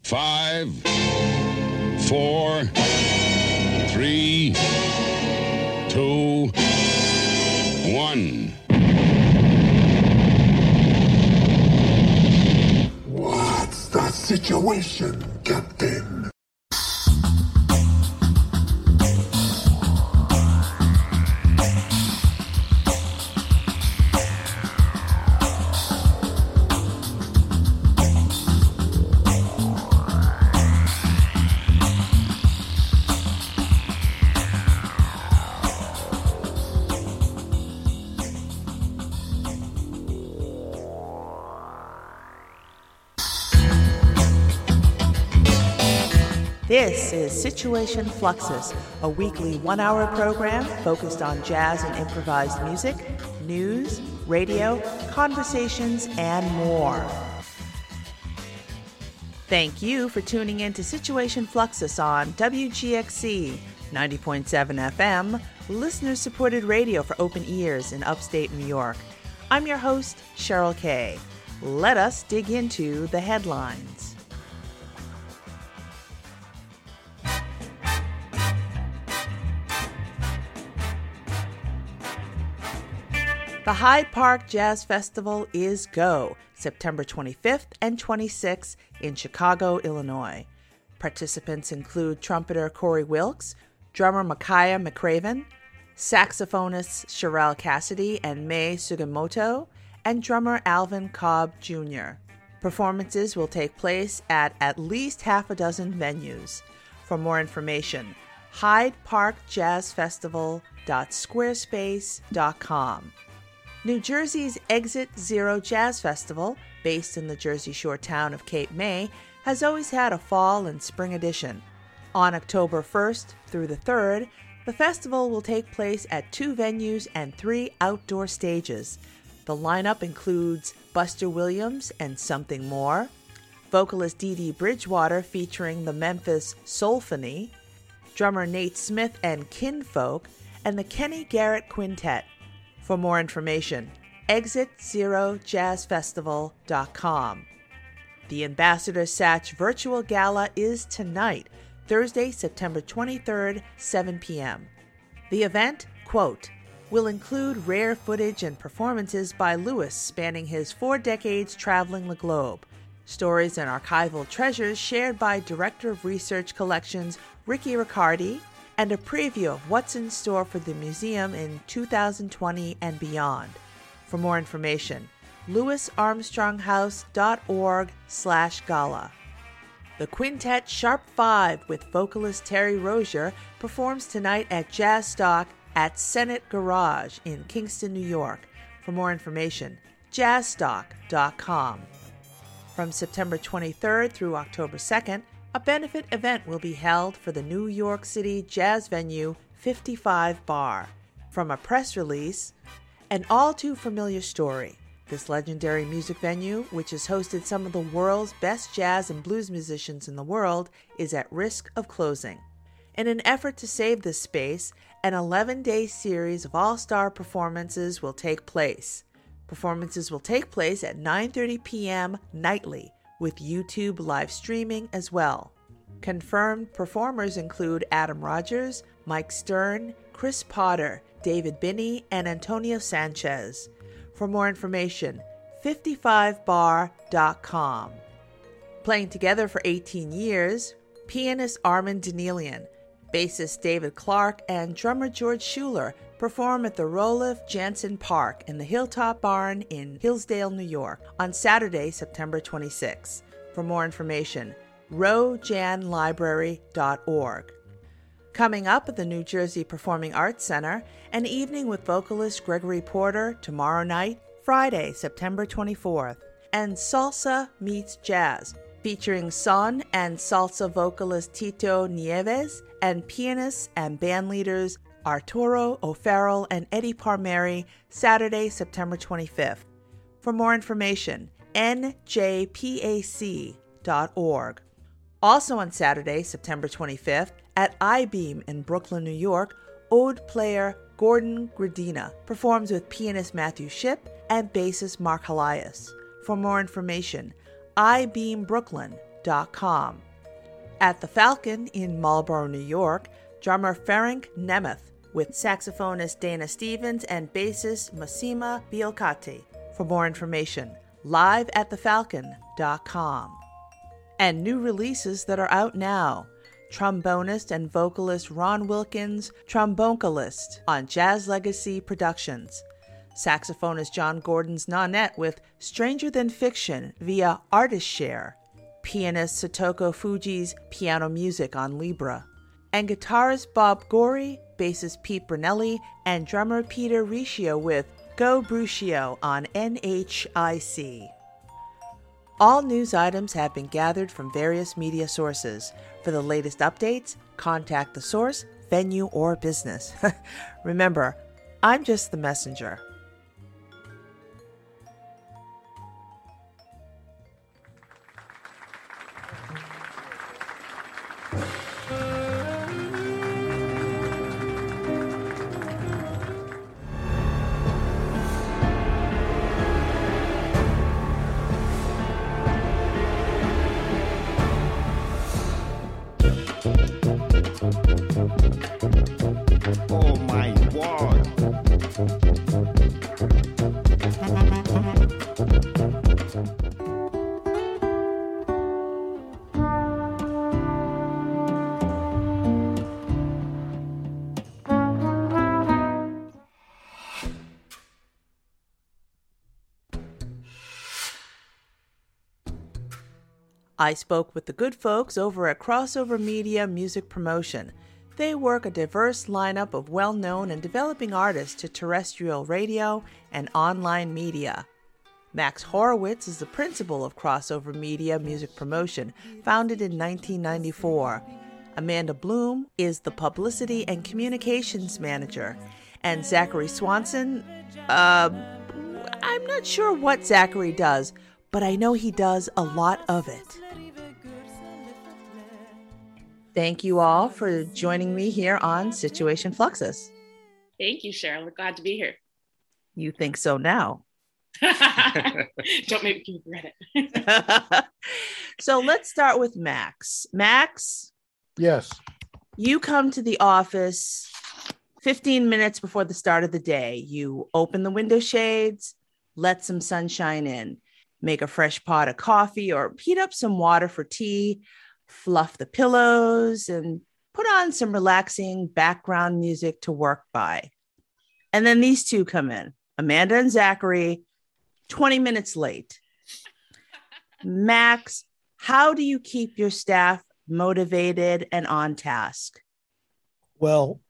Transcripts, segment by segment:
5, 4, 3, 2, 1. What's the situation, Captain? This is Situation Fluxus, a weekly one-hour program focused on jazz and improvised music, news, radio, conversations, and more. Thank you for tuning in to Situation Fluxus on WGXC 90.7 FM, listener-supported radio for open ears in upstate New York. I'm your host, Cheryl Kay. Let us dig into the headlines. The Hyde Park Jazz Festival is go, September 25th and 26th in Chicago, Illinois. Participants include trumpeter Corey Wilkes, drummer Micaiah McCraven, saxophonists Sherelle Cassidy and Mai Sugimoto, and drummer Alvin Cobb Jr. Performances will take place at least half a dozen venues. For more information, hydeparkjazzfestival.squarespace.com. New Jersey's Exit Zero Jazz Festival, based in the Jersey Shore town of Cape May, has always had a fall and spring edition. On October 1st through the 3rd, the festival will take place at 2 venues and 3 outdoor stages. The lineup includes Buster Williams and Something More, vocalist Dee Dee Bridgewater featuring the Memphis Soulphony, drummer Nate Smith and Kinfolk, and the Kenny Garrett Quintet. For more information, ExitZeroJazzFestival.com. The Ambassador Satch Virtual Gala is tonight, Thursday, September 23rd, 7 p.m. The event, quote, will include rare footage and performances by Lewis spanning his 4 decades traveling the globe, stories and archival treasures shared by Director of Research Collections Ricky Riccardi, and a preview of what's in store for the museum in 2020 and beyond. For more information, lewisarmstronghouse.org/gala. The Quintet Sharp 5 with vocalist Terry Rozier performs tonight at Jazz Stock at Senate Garage in Kingston, New York. For more information, jazzstock.com. From September 23rd through October 2nd, a benefit event will be held for the New York City jazz venue 55 Bar. From a press release, an all-too-familiar story. This legendary music venue, which has hosted some of the world's best jazz and blues musicians in the world, is at risk of closing. In an effort to save this space, an 11-day series of all-star performances will take place. Performances will take place at 9:30 p.m. nightly, with YouTube live streaming as well. Confirmed performers include Adam Rogers, Mike Stern, Chris Potter, David Binney, and Antonio Sanchez. For more information, 55bar.com. Playing together for 18 years, pianist Armin Danelian, bassist David Clark, and drummer George Schuler perform at the Roloff Jansen Park in the Hilltop Barn in Hillsdale, New York, on Saturday, September 26. For more information, rojanlibrary.org. Coming up at the New Jersey Performing Arts Center, an evening with vocalist Gregory Porter tomorrow night, Friday, September 24th, and Salsa Meets Jazz, featuring son and salsa vocalist Tito Nieves and pianists and bandleaders Arturo O'Farrell and Eddie Palmieri, Saturday, September 25th. For more information, njpac.org. Also on Saturday, September 25th, at I-Beam in Brooklyn, New York, oud player Gordon Gradina performs with pianist Matthew Shipp and bassist Mark Halias. For more information, ibeambrooklyn.org. thefalcon.com. At the Falcon in Marlborough, New York, drummer Ferenc Nemeth with saxophonist Dana Stevens and bassist Massima Biolcati. For more information, live at thefalcon.com. And new releases that are out now. Trombonist and vocalist Ron Wilkins, Tromboncalist on Jazz Legacy Productions. Saxophonist John Gordon's Nonette with Stranger Than Fiction via Artist Share. Pianist Satoko Fuji's piano music on Libra. And guitarist Bob Gorey, bassist Pete Brunelli, and drummer Peter Riccio with Go Brucio on NHIC. All news items have been gathered from various media sources. For the latest updates, contact the source, venue, or business. Remember, I'm just the messenger. Oh my word. I spoke with the good folks over at Crossover Media Music Promotion. They work a diverse lineup of well-known and developing artists to terrestrial radio and online media. Max Horowitz is the principal of Crossover Media Music Promotion, founded in 1994. Amanda Bloom is the publicity and communications manager. And Zachary Swanson, I'm not sure what Zachary does, but I know he does a lot of it. Thank you all for joining me here on Situation Fluxus. Thank you, Cheryl. We're glad to be here. You think so now? Don't make me regret it. So let's start with Max. Max? Yes. You come to the office 15 minutes before the start of the day. You open the window shades, let some sunshine in, make a fresh pot of coffee or heat up some water for tea, fluff the pillows, and put on some relaxing background music to work by. And then these two come in, Amanda and Zachary, 20 minutes late. Max, how do you keep your staff motivated and on task? Well,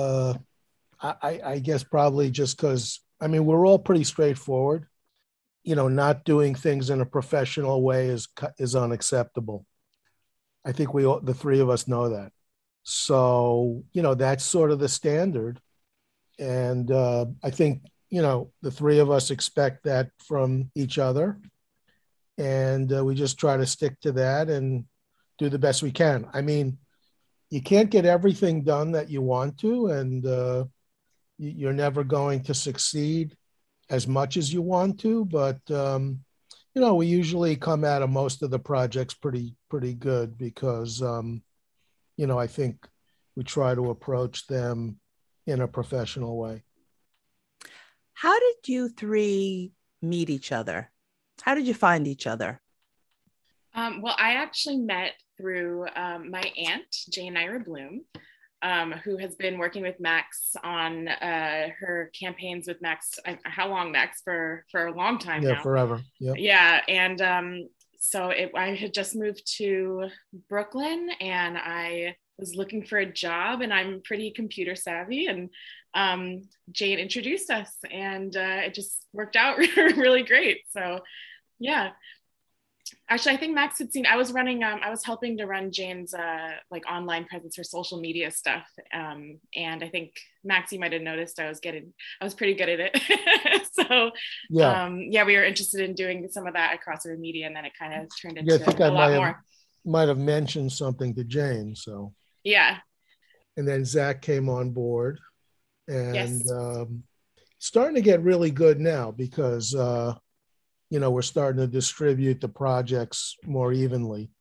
I guess probably just because, we're all pretty straightforward. Not doing things in a professional way is unacceptable. I think the three of us know that. So, that's sort of the standard. And I think, the three of us expect that from each other. And we just try to stick to that and do the best we can. You can't get everything done that you want to, and you're never going to succeed as much as you want to. But, we usually come out of most of the projects pretty good because, I think we try to approach them in a professional way. How did you three meet each other? How did you find each other? Well, I actually met through my aunt, Jane Ira Bloom, who has been working with Max on her campaigns with Max. How long, Max? For a long time now. Yeah, forever. Yep. Yeah, and so I had just moved to Brooklyn, and I was looking for a job, and I'm pretty computer savvy, and Jane introduced us, and it just worked out really great. So, yeah. Actually, I think Max had seen, I was helping to run Jane's online presence for social media stuff. And I think Max, you might've noticed I was pretty good at it. So we were interested in doing some of that at Crossover Media, and then it kind of turned into a lot more. Might have mentioned something to Jane, so. Yeah. And then Zach came on board, and yes. Starting to get really good now because, we're starting to distribute the projects more evenly.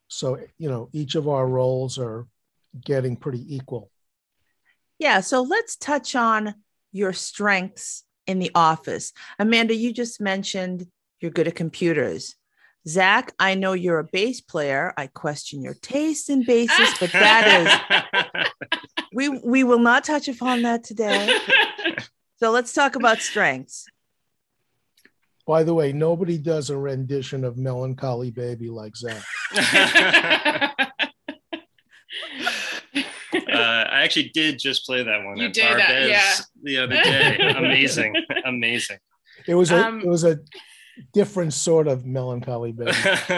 So, each of our roles are getting pretty equal. Yeah. So let's touch on your strengths in the office. Amanda, you just mentioned you're good at computers. Zach, I know you're a bass player. I question your taste in basses, but that is, we will not touch upon that today. So let's talk about strengths. By the way, nobody does a rendition of Melancholy Baby like Zach. I actually did just play that one. You did that, yeah. The other day. Amazing. It was a different sort of Melancholy Baby.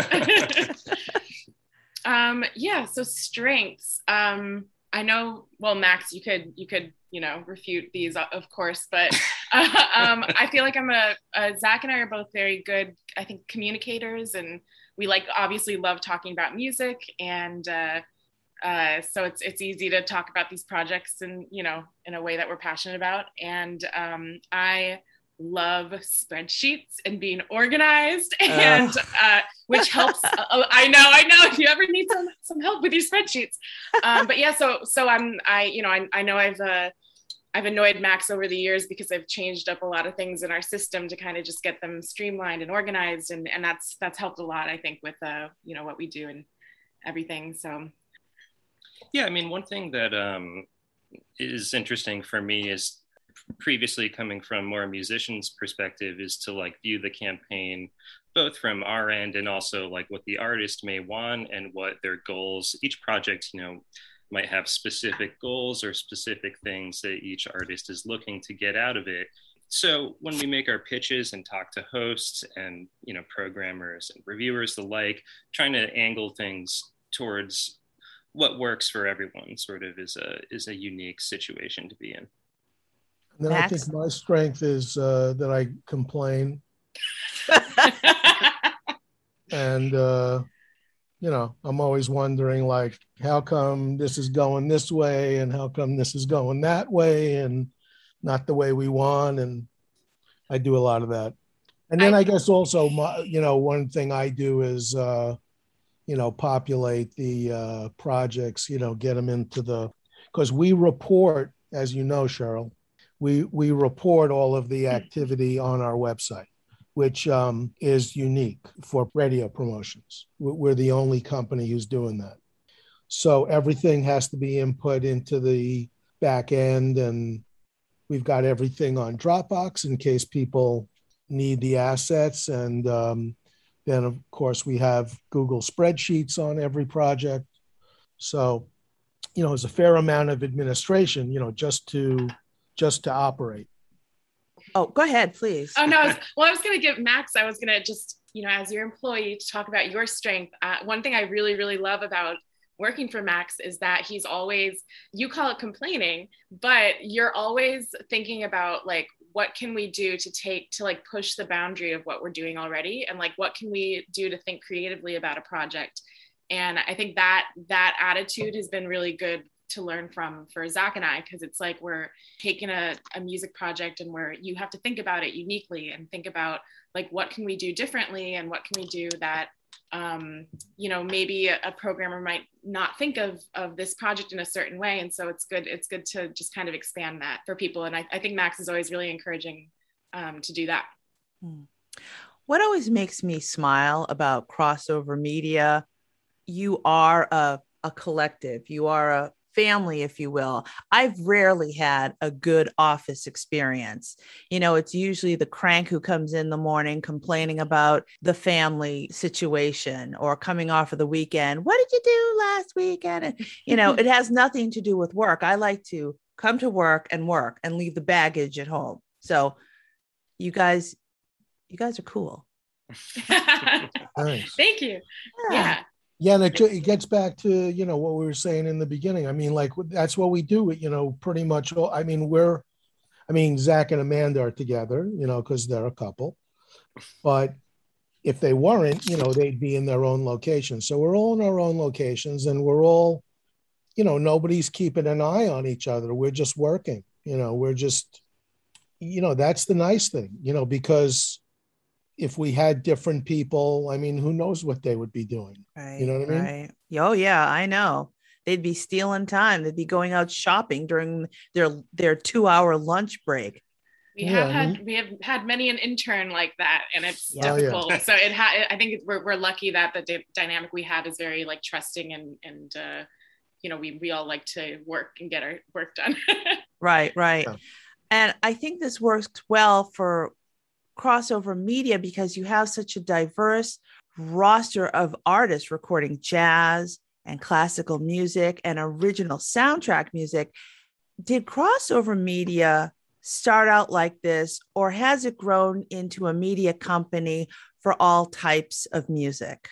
Yeah. So strengths. I know. Well, Max, you could refute these, of course, but I feel like Zach and I are both very good, I think, communicators, and we obviously love talking about music, and so it's easy to talk about these projects and in a way that we're passionate about. And I love spreadsheets and being organized, and which helps. I know if you ever need some help with your spreadsheets. But yeah, so I know I've annoyed Max over the years because I've changed up a lot of things in our system to kind of just get them streamlined and organized, and that's helped a lot, I think, with what we do and everything. So yeah, I mean, one thing that is interesting for me is, previously coming from more a musician's perspective, is to view the campaign both from our end and also what the artist may want and what their goals. Each project might have specific goals or specific things that each artist is looking to get out of it. So when we make our pitches and talk to hosts and programmers and reviewers alike, trying to angle things towards what works for everyone sort of is a unique situation to be in. And then I think my strength is that I complain. And, I'm always wondering, how come this is going this way and how come this is going that way and not the way we want? And I do a lot of that. And then I guess also, one thing I do is, populate the projects, get them into because we report, as you know, Cheryl, we report all of the activity on our website, which is unique for radio promotions. We're the only company who's doing that. So everything has to be input into the back end, and we've got everything on Dropbox in case people need the assets. And then, of course, we have Google spreadsheets on every project. So, it's a fair amount of administration, just to operate. Oh, go ahead, please. Oh, no. I was going to give Max, I was going to just, as your employee, to talk about your strength. One thing I really, really love about working for Max is that he's always, you call it complaining, but you're always thinking about what can we do to push the boundary of what we're doing already, and what can we do to think creatively about a project. And I think that attitude has been really good to learn from for Zach and I, because it's we're taking a music project and you have to think about it uniquely and think about what can we do differently, and what can we do that maybe a programmer might not think of this project in a certain way. And so it's good to just kind of expand that for people. And I think Max is always really encouraging to do that. What always makes me smile about Crossover Media, you are a collective, you are a family, if you will. I've rarely had a good office experience. It's usually the crank who comes in the morning complaining about the family situation or coming off of the weekend. What did you do last weekend? And, it has nothing to do with work. I like to come to work and leave the baggage at home. So you guys are cool. Nice. Thank you. Yeah. Yeah, and it gets back to, what we were saying in the beginning. I mean, that's what we do, pretty much. Zach and Amanda are together, because they're a couple. But if they weren't, they'd be in their own locations. So we're all in our own locations, and we're all, nobody's keeping an eye on each other. We're just working, we're just, that's the nice thing, because if we had different people, I mean, who knows what they would be doing? Right. You know what I mean? Right. Oh yeah, I know. They'd be stealing time. They'd be going out shopping during their 2-hour lunch break. We have had many an intern like that, and it's difficult. Yeah. So I think we're lucky that the dynamic we have is very like trusting and we all like to work and get our work done. Right. Yeah. And I think this works well for Crossover Media because you have such a diverse roster of artists recording jazz and classical music and original soundtrack music. Did Crossover Media start out like this, or has it grown into a media company for all types of music?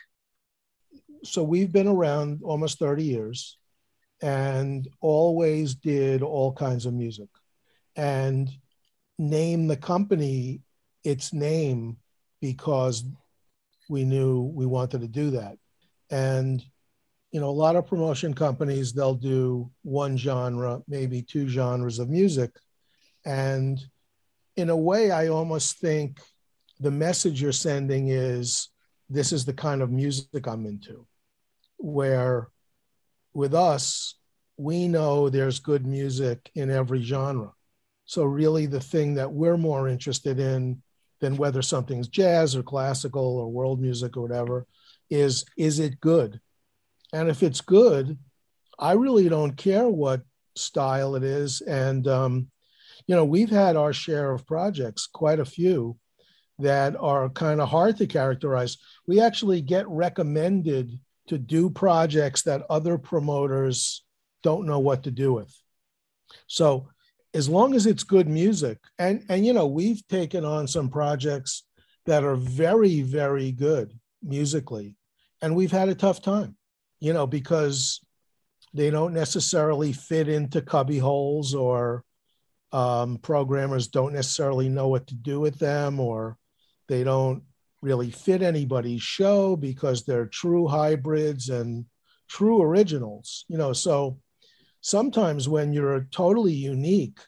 So we've been around almost 30 years and always did all kinds of music, and named the company its name because we knew we wanted to do that. And a lot of promotion companies, they'll do one genre, maybe two genres of music. And in a way, I almost think the message you're sending is, this is the kind of music I'm into. Where with us, we know there's good music in every genre. So really the thing that we're more interested in than whether something's jazz or classical or world music or whatever is it good? And if it's good, I really don't care what style it is. And, we've had our share of projects, quite a few, that are kind of hard to characterize. We actually get recommended to do projects that other promoters don't know what to do with. So as long as it's good music, and we've taken on some projects that are very, very good musically, and we've had a tough time, because they don't necessarily fit into cubby holes, or programmers don't necessarily know what to do with them, or they don't really fit anybody's show because they're true hybrids and true originals. So sometimes when you're totally unique,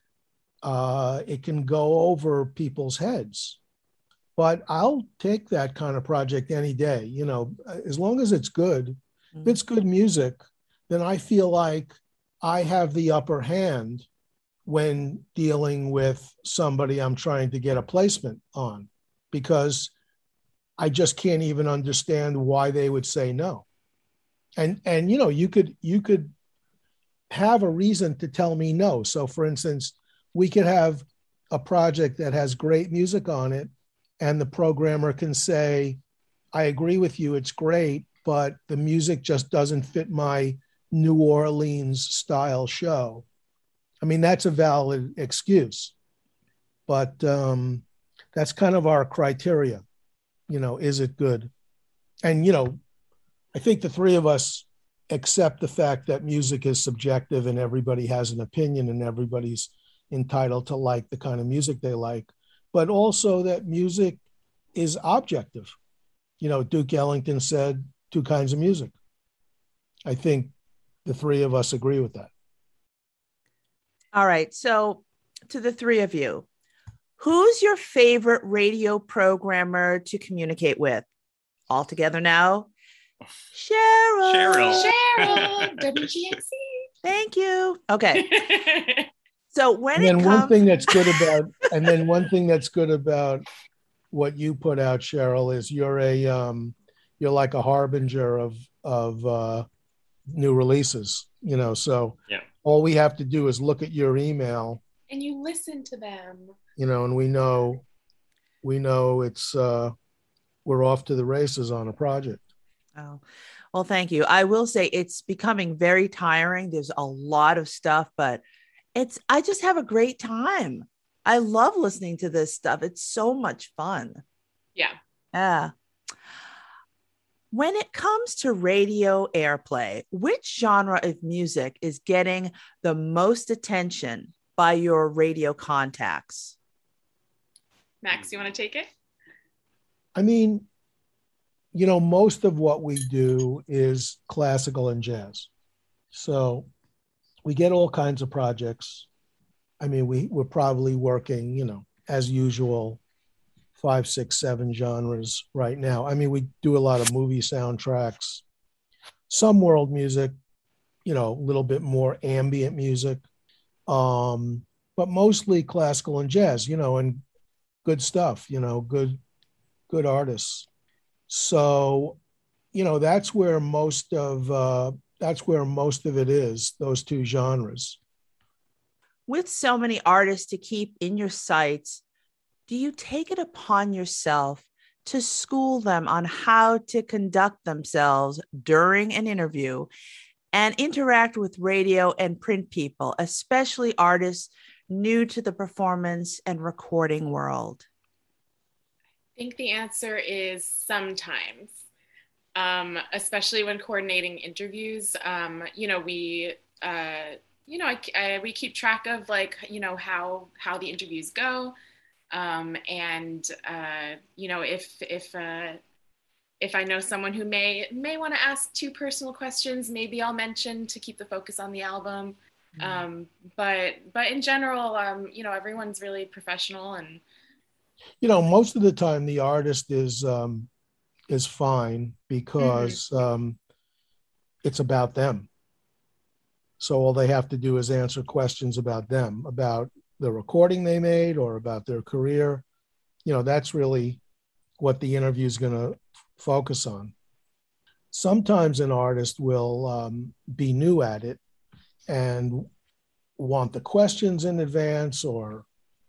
it can go over people's heads. But I'll take that kind of project any day. As long as it's good, if it's good music, then I feel like I have the upper hand when dealing with somebody I'm trying to get a placement on, because I just can't even understand why they would say no. And you could have a reason to tell me no. So for instance, we could have a project that has great music on it, and the programmer can say, I agree with you, it's great, but the music just doesn't fit my New Orleans style show. I mean, that's a valid excuse, but that's kind of our criteria. Is it good? And, I think the three of us accept the fact that music is subjective and everybody has an opinion and everybody's entitled to like the kind of music they like, but also that music is objective. Duke Ellington said two kinds of music. I think the three of us agree with that. All right. So to the three of you, who's your favorite radio programmer to communicate with? All together now. Cheryl, WGNC. Thank you. Okay. So one thing that's good about what you put out, Cheryl, is you're like a harbinger of new releases. So yeah. All we have to do is look at your email, and you listen to them. And we know it's we're off to the races on a project. Oh, well, thank you. I will say it's becoming very tiring. There's a lot of stuff, but I just have a great time. I love listening to this stuff. It's so much fun. Yeah. Yeah. When it comes to radio airplay, which genre of music is getting the most attention by your radio contacts? Max, you want to take it? I mean, most of what we do is classical and jazz. So we get all kinds of projects. I mean, we're probably working, as usual, 5, 6, 7 genres right now. I mean, we do a lot of movie soundtracks, some world music, a little bit more ambient music, but mostly classical and jazz, and good stuff, good artists. So, that's where most of it is, those two genres. With so many artists to keep in your sights, do you take it upon yourself to school them on how to conduct themselves during an interview and interact with radio and print people, especially artists new to the performance and recording world? I think the answer is sometimes, especially when coordinating interviews. We keep track of how the interviews go. If I know someone who may want to ask too personal questions, maybe I'll mention to keep the focus on the album. But in general, everyone's really professional, and most of the time the artist is fine because it's about them. So all they have to do is answer questions about them, about the recording they made or about their career. That's really what the interview is going to focus on. Sometimes an artist will be new at it and want the questions in advance or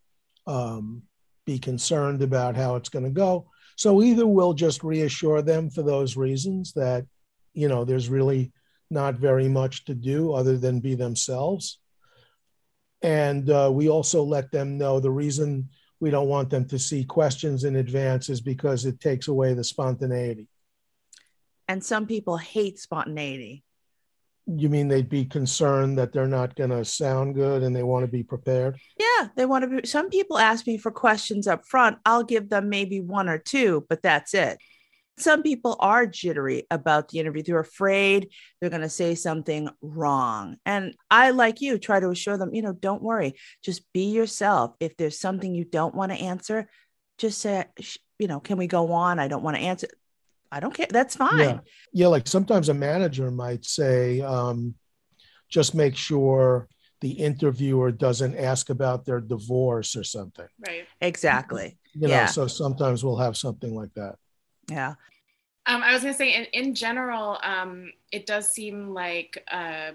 be concerned about how it's going to go. So either we'll just reassure them for those reasons that, there's really not very much to do other than be themselves. And we also let them know the reason we don't want them to see questions in advance is because it takes away the spontaneity. And some people hate spontaneity. You mean they'd be concerned that they're not going to sound good and they want to be prepared? Yeah, they want to be. Some people ask me for questions up front. I'll give them maybe one or two, but that's it. Some people are jittery about the interview. They're afraid they're going to say something wrong. And I, like you, try to assure them, don't worry, just be yourself. If there's something you don't want to answer, just say, can we go on? I don't want to answer. I don't care. That's fine. Yeah. Like sometimes a manager might say, just make sure the interviewer doesn't ask about their divorce or something. Right. Exactly. So sometimes we'll have something like that. Yeah. I was going to say, in general, it does seem like, as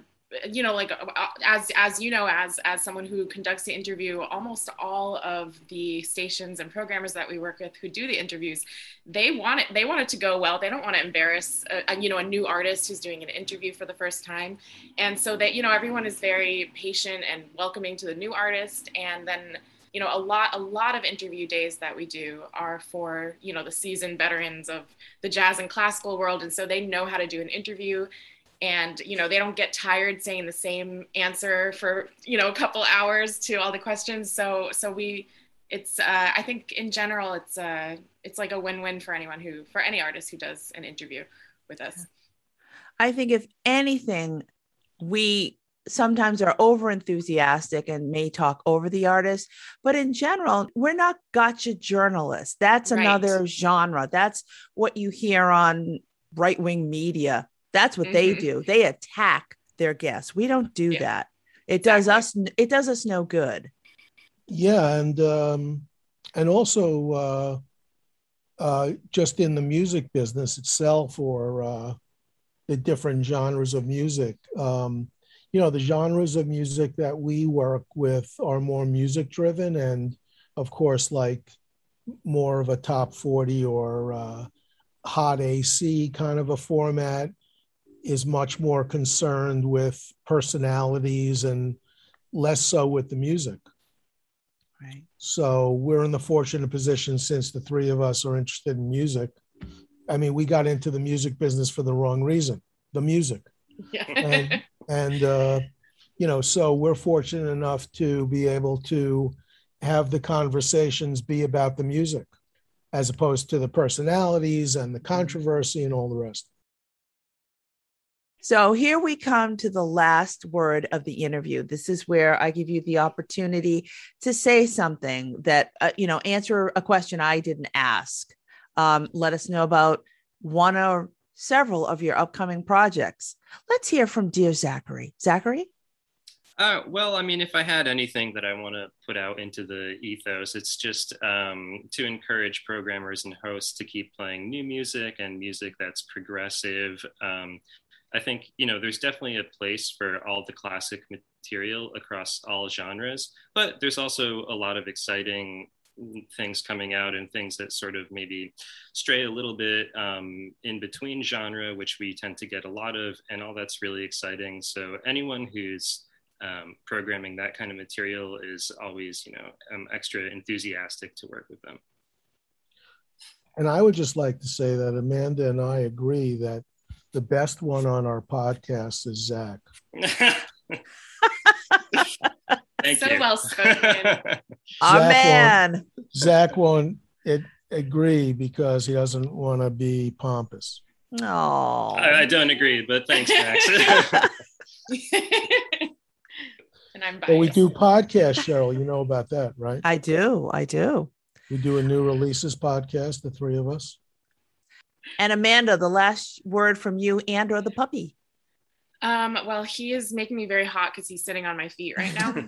someone who conducts the interview, almost all of the stations and programmers that we work with who do the interviews, they want it to go well. They don't want to embarrass, a new artist who's doing an interview for the first time. And so that, everyone is very patient and welcoming to the new artist. And then, a lot of interview days that we do are for, the seasoned veterans of the jazz and classical world. And so they know how to do an interview, and, they don't get tired saying the same answer for, a couple hours to all the questions. So I think in general, it's like a win-win for any artist who does an interview with us. I think if anything, we sometimes are over enthusiastic and may talk over the artist, but in general, we're not gotcha journalists. That's another genre. That's what you hear on right-wing media. That's what they do. They attack their guests. We don't do that. It does us no good. Yeah. And also just in the music business itself, or the different genres of music, the genres of music that we work with are more music driven, and of course, like more of a top 40 or hot AC kind of a format is much more concerned with personalities and less so with the music. Right. So we're in the fortunate position, since the three of us are interested in music. I mean, we got into the music business for the wrong reason, the music. Yeah. And so we're fortunate enough to be able to have the conversations be about the music as opposed to the personalities and the controversy and all the rest. So here we come to the last word of the interview. This is where I give you the opportunity to say something that, answer a question I didn't ask. Let us know about one or several of your upcoming projects. Let's hear from dear Zachary. Zachary? Well, I mean, if I had anything that I want to put out into the ethos, it's just to encourage programmers and hosts to keep playing new music and music that's progressive. I think, there's definitely a place for all the classic material across all genres, but there's also a lot of exciting things coming out and things that sort of maybe stray a little bit in between genre, which we tend to get a lot of, and all that's really exciting. So anyone who's programming that kind of material is always, extra enthusiastic to work with them. And I would just like to say that Amanda and I agree that the best one on our podcast is Zach. Thank so you. well spoken. Zach won't agree because he doesn't want to be pompous. No, I don't agree, but thanks, Max. And I'm biased. Well, we do podcasts, Cheryl. You know about that, right? I do. We do a new releases podcast, the three of us. And Amanda, the last word from you and or the puppy. Well, he is making me very hot because he's sitting on my feet right now.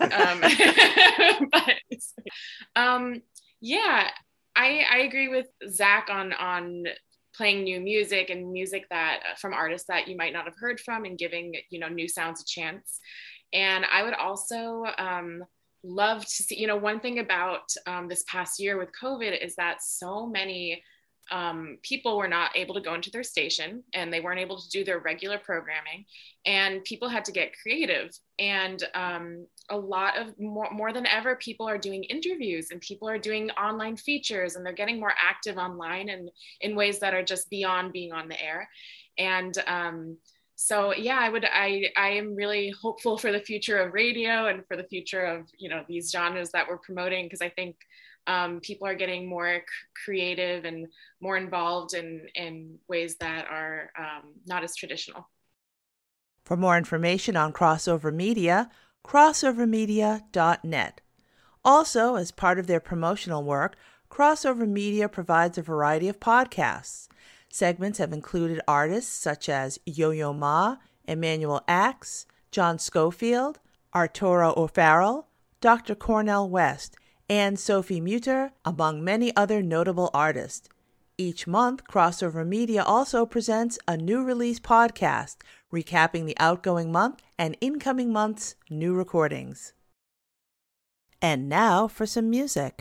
Yeah, I agree with Zach on playing new music and music that from artists that you might not have heard from and giving, new sounds a chance. And I would also love to see, one thing about this past year with COVID is that so many people were not able to go into their station and they weren't able to do their regular programming, and people had to get creative. And a lot of more than ever, people are doing interviews and people are doing online features, and they're getting more active online and in ways that are just beyond being on the air. And so yeah, I am really hopeful for the future of radio and for the future of, these genres that we're promoting, because I think people are getting more creative and more involved in ways that are not as traditional. For more information on Crossover Media, crossovermedia.net. Also, as part of their promotional work, Crossover Media provides a variety of podcasts. Segments have included artists such as Yo-Yo Ma, Emmanuel Axe, John Schofield, Arturo O'Farrell, Dr. Cornel West, and Sophie Mutter, among many other notable artists. Each month, Crossover Media also presents a new release podcast, recapping the outgoing month and incoming month's new recordings. And now for some music.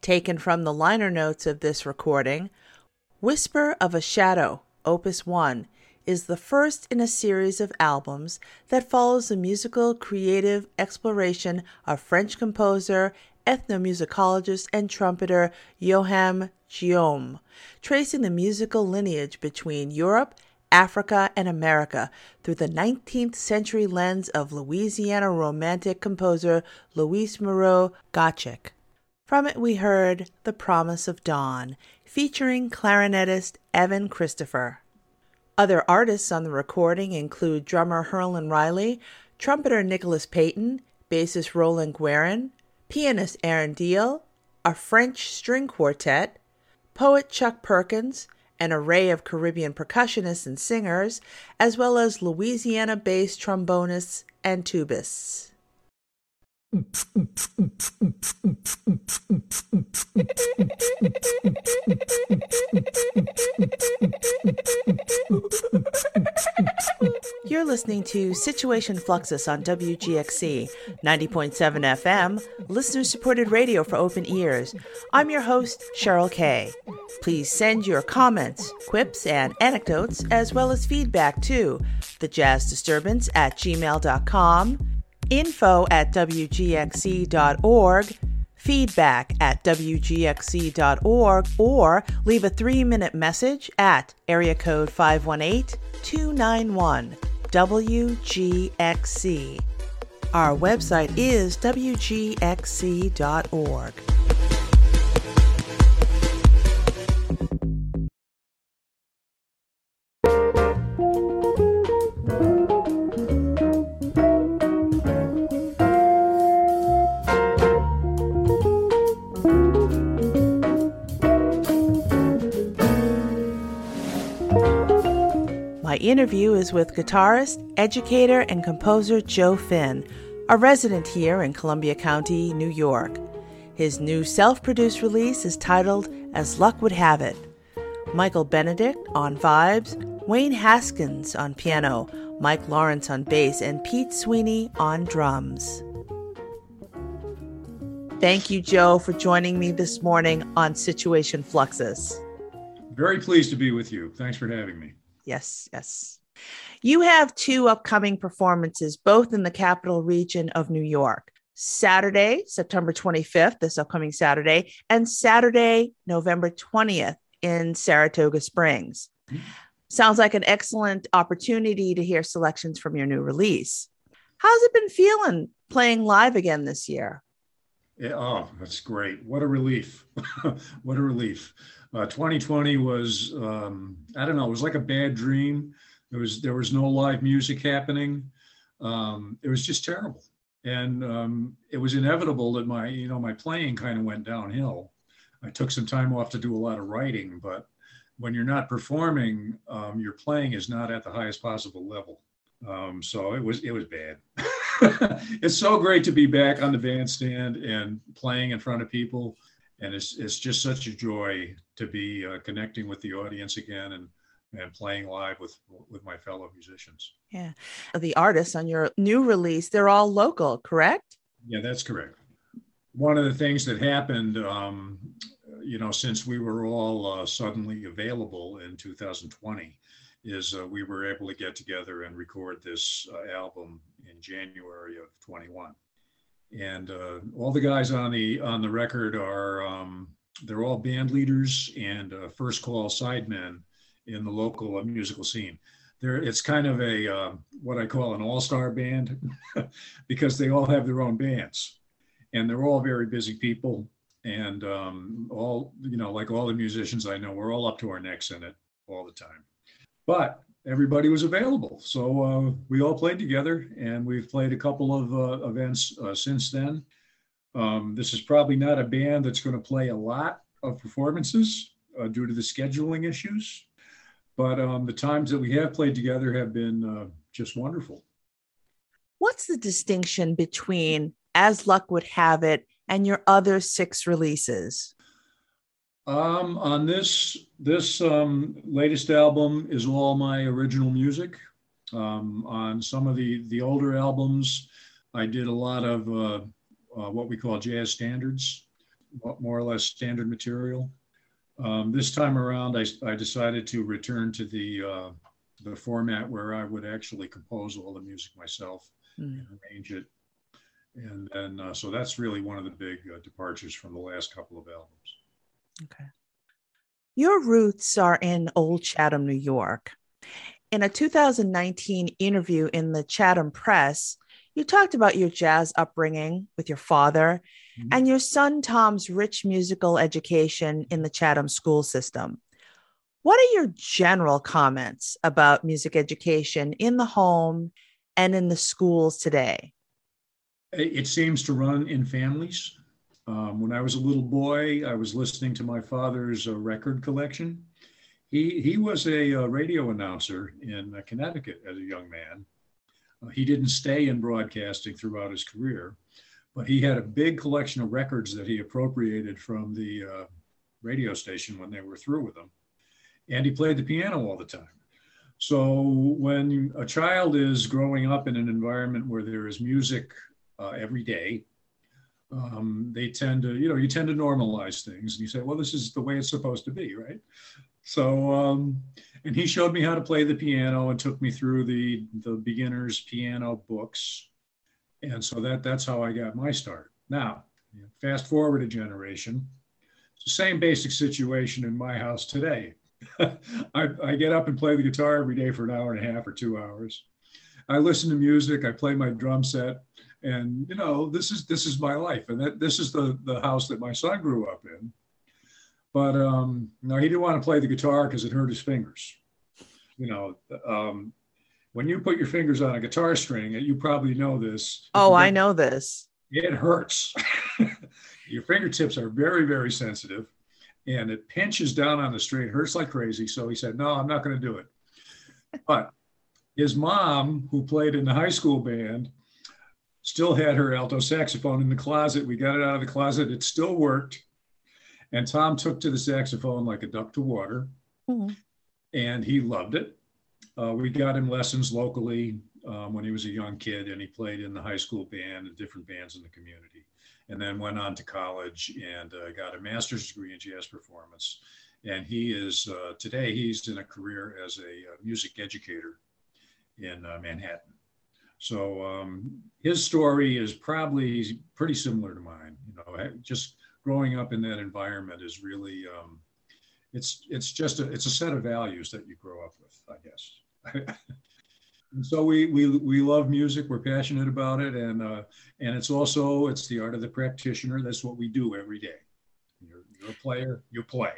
Taken from the liner notes of this recording, Whisper of a Shadow, Opus 1, is the first in a series of albums that follows the musical creative exploration of French composer, ethnomusicologist, and trumpeter Yoham Guillaume, tracing the musical lineage between Europe, Africa, and America through the 19th century lens of Louisiana Romantic composer Louis Moreau Gottschalk. From it we heard The Promise of Dawn, featuring clarinetist Evan Christopher. Other artists on the recording include drummer Herlin Riley, trumpeter Nicholas Payton, bassist Roland Guerin, pianist Aaron Deal, a French string quartet, poet Chuck Perkins, an array of Caribbean percussionists and singers, as well as Louisiana-based trombonists and tubists. You're listening to Situation Fluxus on WGXC 90.7 FM, listener-supported radio for open ears. I'm your host, Cheryl Kay. Please send your comments, quips, and anecdotes, as well as feedback to thejazzdisturbance@gmail.com, info@wgxc.org, feedback@wgxc.org, or leave a 3-minute message at area code 518-291-WGXC. Our website is wgxc.org. My interview is with guitarist, educator, and composer Joe Finn, a resident here in Columbia County, New York. His new self-produced release is titled As Luck Would Have It. Michael Benedict on vibes, Wayne Haskins on piano, Mike Lawrence on bass, and Pete Sweeney on drums. Thank you, Joe, for joining me this morning on Situation Fluxus. Very pleased to be with you. Thanks for having me. Yes, yes. You have 2 upcoming performances, both in the capital region of New York. Saturday, September 25th, this upcoming Saturday, and Saturday, November 20th in Saratoga Springs. Sounds like an excellent opportunity to hear selections from your new release. How's it been feeling playing live again this year? Yeah, oh, that's great. What a relief. What a relief. 2020 was, I don't know, it was like a bad dream. There was no live music happening. It was just terrible. And it was inevitable that my playing kind of went downhill. I took some time off to do a lot of writing, but when you're not performing, your playing is not at the highest possible level. So it was bad. It's so great to be back on the bandstand and playing in front of people. And it's just such a joy to be connecting with the audience again and playing live with my fellow musicians. Yeah. The artists on your new release, they're all local, correct? Yeah, that's correct. One of the things that happened, since we were all suddenly available in 2020, is we were able to get together and record this album in January of 21. And all the guys on the record are they're all band leaders and first call sidemen in the local musical scene. It's kind of a what I call an all-star band because they all have their own bands, and they're all very busy people. And all like all the musicians I know, we're all up to our necks in it all the time. But everybody was available. So we all played together, and we've played a couple of events since then. This is probably not a band that's going to play a lot of performances due to the scheduling issues. But the times that we have played together have been just wonderful. What's the distinction between As Luck Would Have It and your other 6 releases? On this latest album is all my original music. On some of the older albums, I did a lot of what we call jazz standards. more or less standard material. This time around, I decided to return to the format where I would actually compose all the music myself and arrange it. And then, so that's really one of the big departures from the last couple of albums. Okay. Your roots are in Old Chatham, New York. In a 2019 interview in the Chatham Press, you talked about your jazz upbringing with your father and your son Tom's rich musical education in the Chatham school system. What are your general comments about music education in the home and in the schools today? It seems to run in families. When I was a little boy, I was listening to my father's record collection. He was a radio announcer in Connecticut as a young man. He didn't stay in broadcasting throughout his career, but he had a big collection of records that he appropriated from the radio station when they were through with them. And he played the piano all the time. So when a child is growing up in an environment where there is music every day, they tend to, you tend to normalize things. And you say, well, this is the way it's supposed to be, right? So, and he showed me how to play the piano and took me through the beginner's piano books. And so that's how I got my start. Now, fast forward a generation, it's the same basic situation in my house today. I get up and play the guitar every day for an hour and a half or 2 hours. I listen to music, I play my drum set, and this is my life. And this is the house that my son grew up in. But no, he didn't want to play the guitar because it hurt his fingers. When you put your fingers on a guitar string, you probably know this. Oh, I know this. It hurts. Your fingertips are very, very sensitive, and it pinches down on the string. It hurts like crazy. So he said, no, I'm not going to do it. But his mom, who played in the high school band, still had her alto saxophone in the closet. We got it out of the closet. It still worked. And Tom took to the saxophone like a duck to water, and he loved it. We got him lessons locally when he was a young kid, and he played in the high school band and different bands in the community, and then went on to college and got a master's degree in jazz performance. And he is, today, he's in a career as a music educator in Manhattan. So his story is probably pretty similar to mine. Just growing up in that environment is really, it's a set of values that you grow up with, I guess. And so we love music. We're passionate about it, and it's the art of the practitioner. That's what we do every day. You're a player. You play.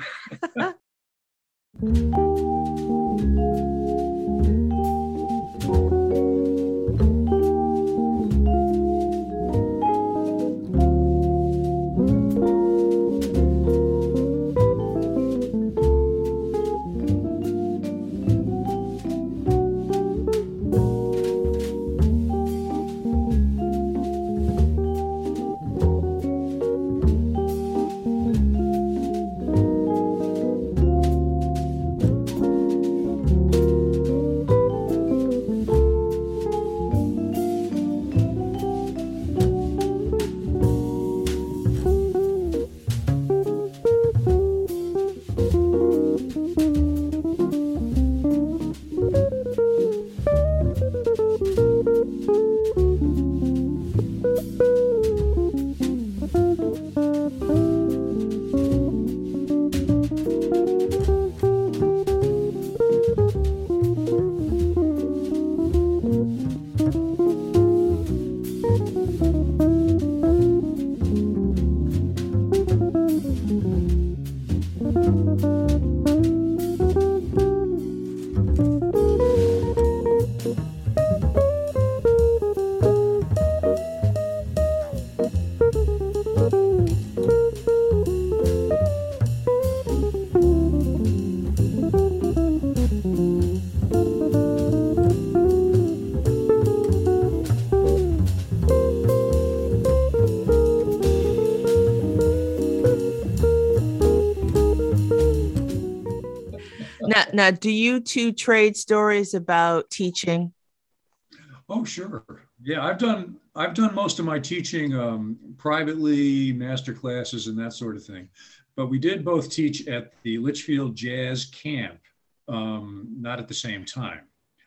Now, do you two trade stories about teaching? Oh, sure. Yeah, I've done I've done most of my teaching privately, master classes and that sort of thing. But we did both teach at the Litchfield Jazz Camp, not at the same time.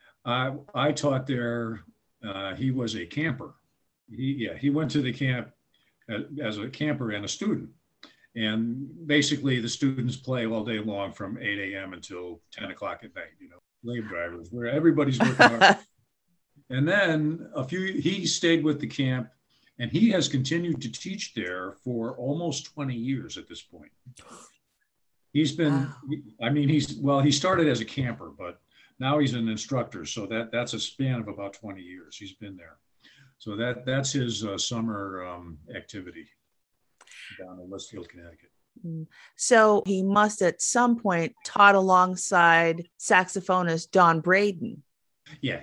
I taught there. He was a camper. He went to the camp as a camper and a student. And basically the students play all day long from 8 a.m. until 10 o'clock at night, slave drivers, where everybody's working hard. And then he stayed with the camp, and he has continued to teach there for almost 20 years at this point. He's been, wow. He started as a camper, but now he's an instructor. So that's a span of about 20 years. He's been there. So that's his summer activity down in Westfield, Connecticut. So he must at some point taught alongside saxophonist Don Braden. Yeah.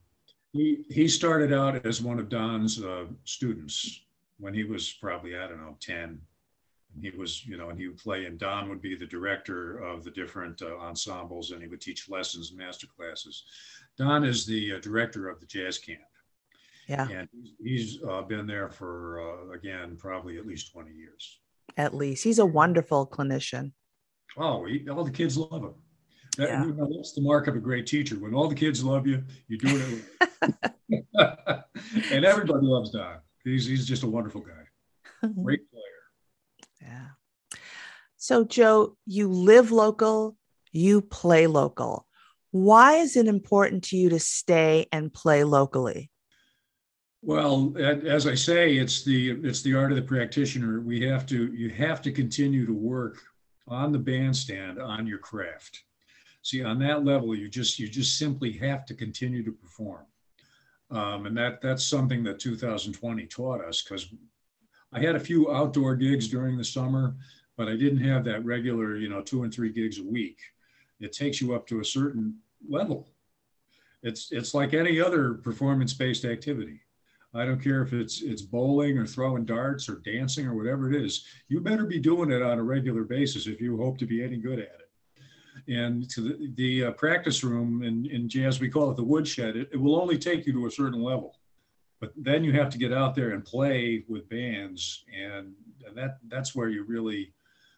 He started out as one of Don's students when he was probably, 10. He was, and he would play, and Don would be the director of the different ensembles, and he would teach lessons and master classes. Don is the director of the jazz camp. Yeah. And he's been there for, again, probably at least 20 years. At least. He's a wonderful clinician. Oh, all the kids love him. That's the mark of a great teacher. When all the kids love you, you're doing it right. And everybody loves Don. He's just a wonderful guy. Great player. Yeah. So, Joe, you live local, you play local. Why is it important to you to stay and play locally? Well, as I say, it's the art of the practitioner. You have to continue to work on the bandstand, on your craft. See, on that level, you just simply have to continue to perform. And that's something that 2020 taught us, because I had a few outdoor gigs during the summer, but I didn't have that regular, 2 and 3 gigs a week. It takes you up to a certain level. It's like any other performance-based activity. I don't care if it's bowling or throwing darts or dancing or whatever it is. You better be doing it on a regular basis if you hope to be any good at it. And to the practice room in jazz, we call it the woodshed. It will only take you to a certain level, but then you have to get out there and play with bands, and that's where you really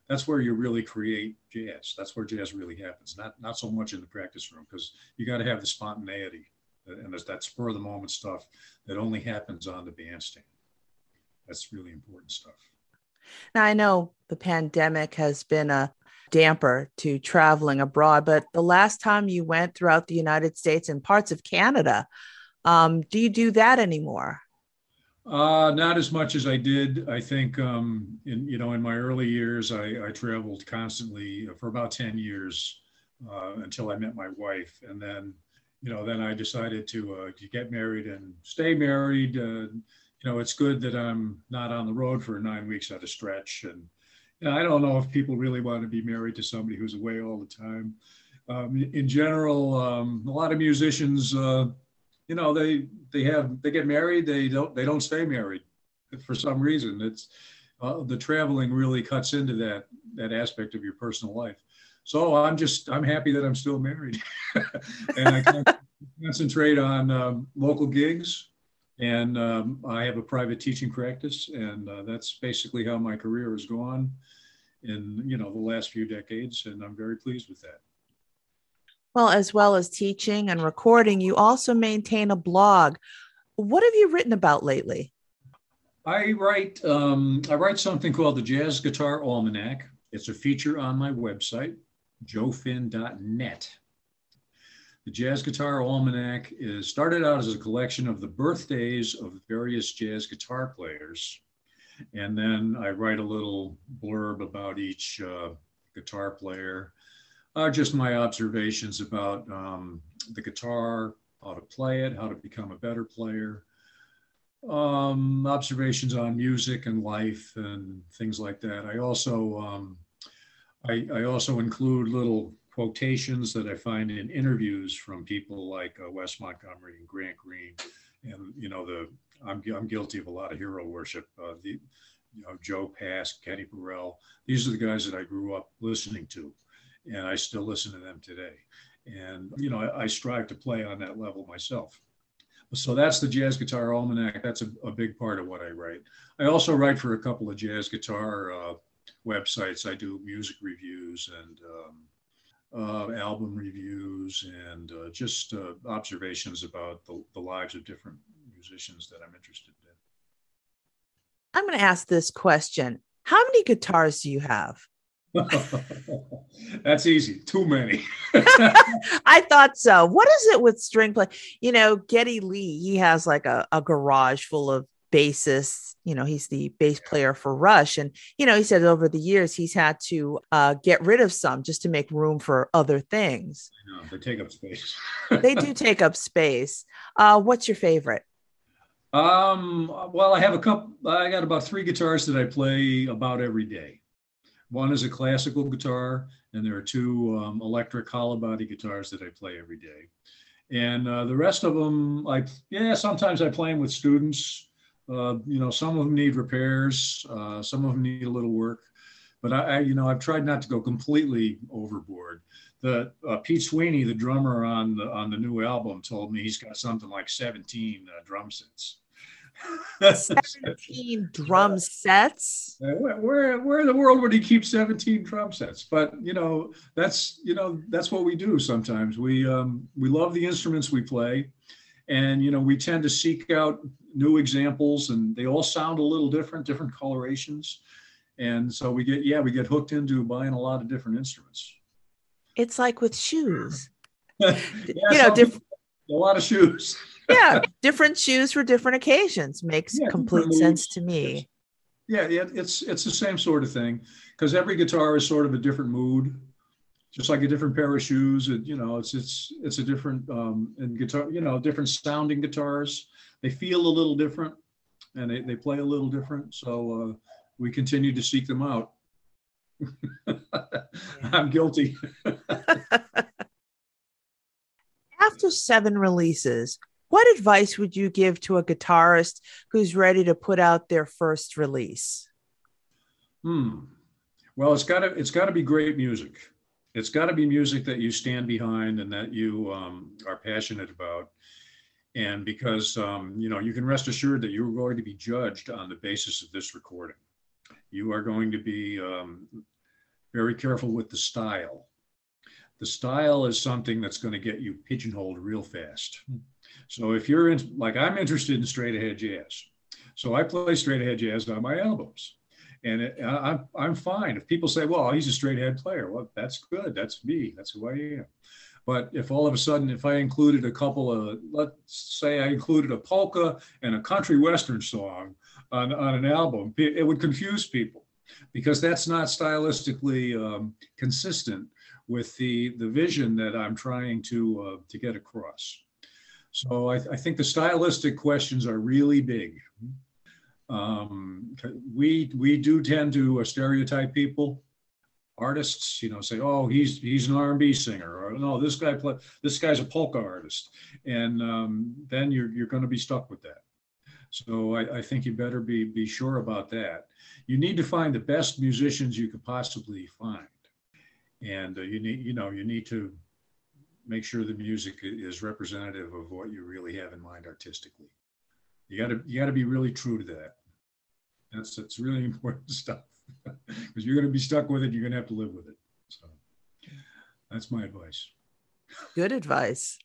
create jazz. That's where jazz really happens. Not so much in the practice room, because you got to have the spontaneity and there's that spur of the moment stuff that only happens on the bandstand. That's really important stuff. Now, I know the pandemic has been a damper to traveling abroad, but the last time you went throughout the United States and parts of Canada, do you do that anymore? Not as much as I did. I think in my early years, I traveled constantly for about 10 years until I met my wife, and then then I decided to get married and stay married. It's good that I'm not on the road for 9 weeks at a stretch, and I don't know if people really want to be married to somebody who's away all the time. In general, a lot of musicians, they get married, they don't stay married for some reason. It's the traveling really cuts into that aspect of your personal life. So I'm happy that I'm still married, and I can concentrate on local gigs. And I have a private teaching practice, and that's basically how my career has gone in the last few decades, and I'm very pleased with that. Well, as well as teaching and recording, you also maintain a blog. What have you written about lately? I write something called the Jazz Guitar Almanac. It's a feature on my website, joefinn.net. The Jazz Guitar Almanac started out as a collection of the birthdays of various jazz guitar players. And then I write a little blurb about each guitar player, just my observations about the guitar, how to play it, how to become a better player, observations on music and life and things like that. I also include little quotations that I find in interviews from people like Wes Montgomery and Grant Green, and I'm guilty of a lot of hero worship. Joe Pass, Kenny Burrell. These are the guys that I grew up listening to, and I still listen to them today. And I strive to play on that level myself. So that's the Jazz Guitar Almanac. That's a big part of what I write. I also write for a couple of jazz guitar websites. I do music reviews and album reviews and just observations about the lives of different musicians that I'm interested in. I'm going to ask this question. How many guitars do you have? That's easy. Too many. I thought so. What is it with string play? Geddy Lee, he has like a garage full of bassists. He's the bass player for Rush. And, he said over the years, he's had to get rid of some just to make room for other things. I know, they take up space. They do take up space. What's your favorite? Well, I have I got about 3 guitars that I play about every day. One is a classical guitar, and there are 2 electric hollow body guitars that I play every day. And the rest of them, sometimes I play them with students. Some of them need repairs. Some of them need a little work. But I've tried not to go completely overboard. The Pete Sweeney, the drummer on the new album, told me he's got something like 17 drum sets. 17 drum sets? Where in the world would he keep 17 drum sets? But that's what we do sometimes. We love the instruments we play, and we tend to seek out new examples, and they all sound a little different colorations, and so we get hooked into buying a lot of different instruments. It's like with shoes. A lot of shoes. Yeah, different shoes for different occasions makes complete sense to me. Yeah, it's the same sort of thing, because every guitar is sort of a different mood, just like a different pair of shoes. It's a different and guitar. Different sounding guitars. They feel a little different, and they play a little different. So we continue to seek them out. I'm guilty. After 7 releases, what advice would you give to a guitarist who's ready to put out their first release? Well, it's got to be great music. It's got to be music that you stand behind and that you are passionate about. And because you can rest assured that you're going to be judged on the basis of this recording. You are going to be very careful with the style. The style is something that's going to get you pigeonholed real fast. So if you're I'm interested in straight ahead jazz. So I play straight ahead jazz on my albums. And I'm fine. If people say, well, he's a straight ahead player, well, that's good. That's me. That's who I am. But if all of a sudden, if I included let's say I included a polka and a country western song on an album, it would confuse people, because that's not stylistically consistent with the vision that I'm trying to get across. So I think the stylistic questions are really big. We do tend to stereotype people. Artists, say, oh, he's an R&B singer, or no, this guy's a polka artist, and then you're going to be stuck with that. So I think you better be sure about that. You need to find the best musicians you could possibly find, and you need to make sure the music is representative of what you really have in mind artistically. You got to be really true to that. That's really important stuff, because you're going to be stuck with it. You're going to have to live with it. So that's my advice. Good advice.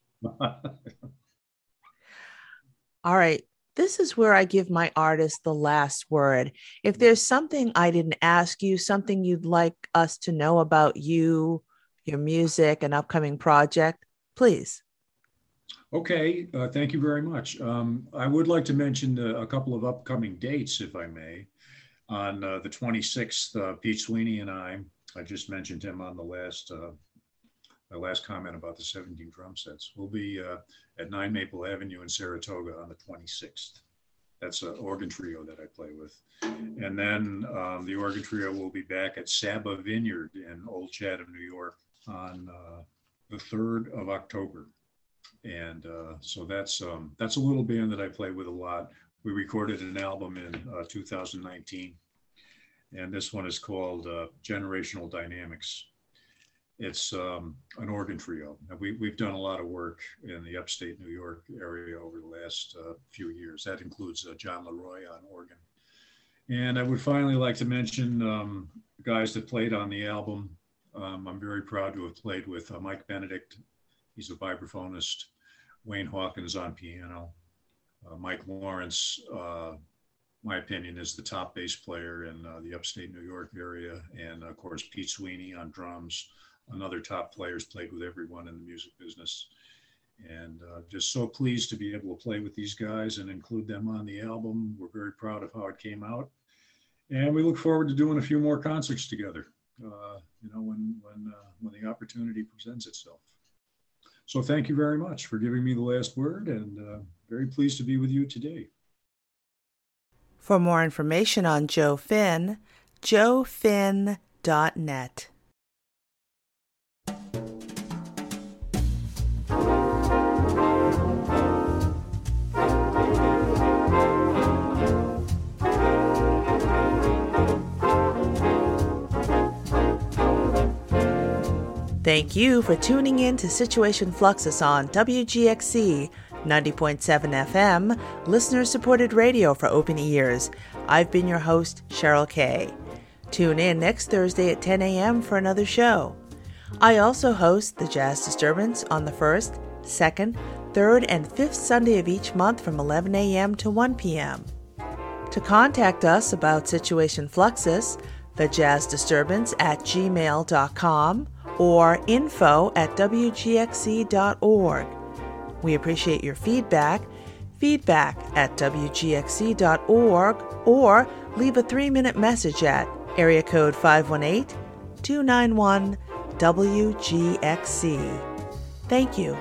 All right. This is where I give my artist the last word. If there's something I didn't ask you, something you'd like us to know about you, your music, an upcoming project, please. Okay, thank you very much. I would like to mention a couple of upcoming dates, if I may. On the 26th, Pete Sweeney and I just mentioned him on my last comment about the 17 drum sets. We'll be at 9 Maple Avenue in Saratoga on the 26th. That's an organ trio that I play with. And then the organ trio will be back at Saba Vineyard in Old Chatham, New York on the 3rd of October. And so that's a little band that I play with a lot. We recorded an album in 2019, and this one is called Generational Dynamics. it's an organ trio. We've done a lot of work in the upstate New York area over the last few years. That includes John Leroy on organ. And I would finally like to mention guys that played on the album. I'm very proud to have played with Mike Benedict. He's a vibraphonist. Wayne Hawkins on piano. Mike Lawrence, my opinion, is the top bass player in the upstate New York area. And of course, Pete Sweeney on drums. Another top player's played with everyone in the music business. And just so pleased to be able to play with these guys and include them on the album. We're very proud of how it came out. And we look forward to doing a few more concerts together, when the opportunity presents itself. So thank you very much for giving me the last word, and very pleased to be with you today. For more information on Joe Finn, joefinn.net. Thank you for tuning in to Situation Fluxus on WGXC 90.7 FM, listener-supported radio for open ears. I've been your host, Cheryl Kay. Tune in next Thursday at 10 a.m. for another show. I also host the Jazz Disturbance on the 1st, 2nd, 3rd, and 5th Sunday of each month from 11 a.m. to 1 p.m. To contact us about Situation Fluxus, the Jazz Disturbance at gmail.com, or info@wgxc.org. We appreciate your feedback at wgxc.org, or leave a 3-minute message at area code 518-291-WGXC. Thank you.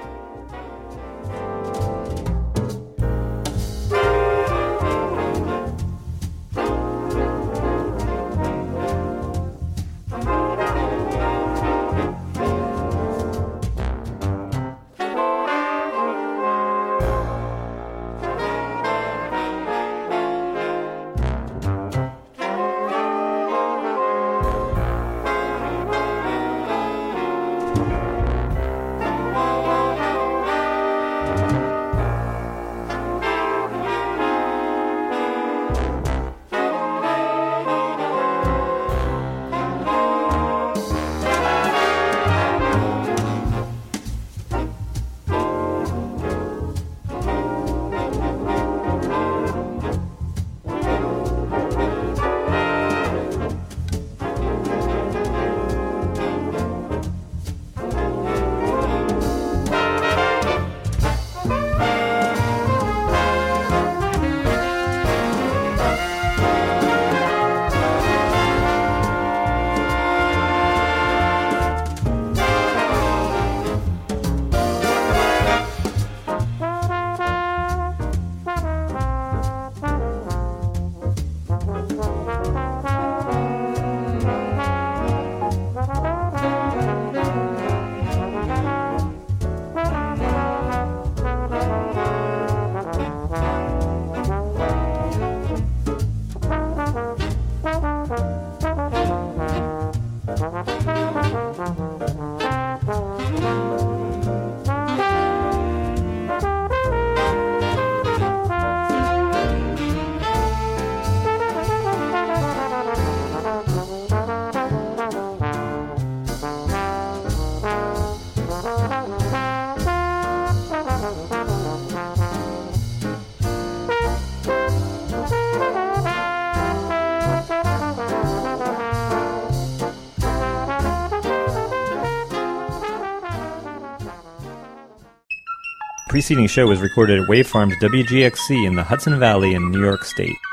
The preceding show was recorded at Wave Farms WGXC in the Hudson Valley in New York State.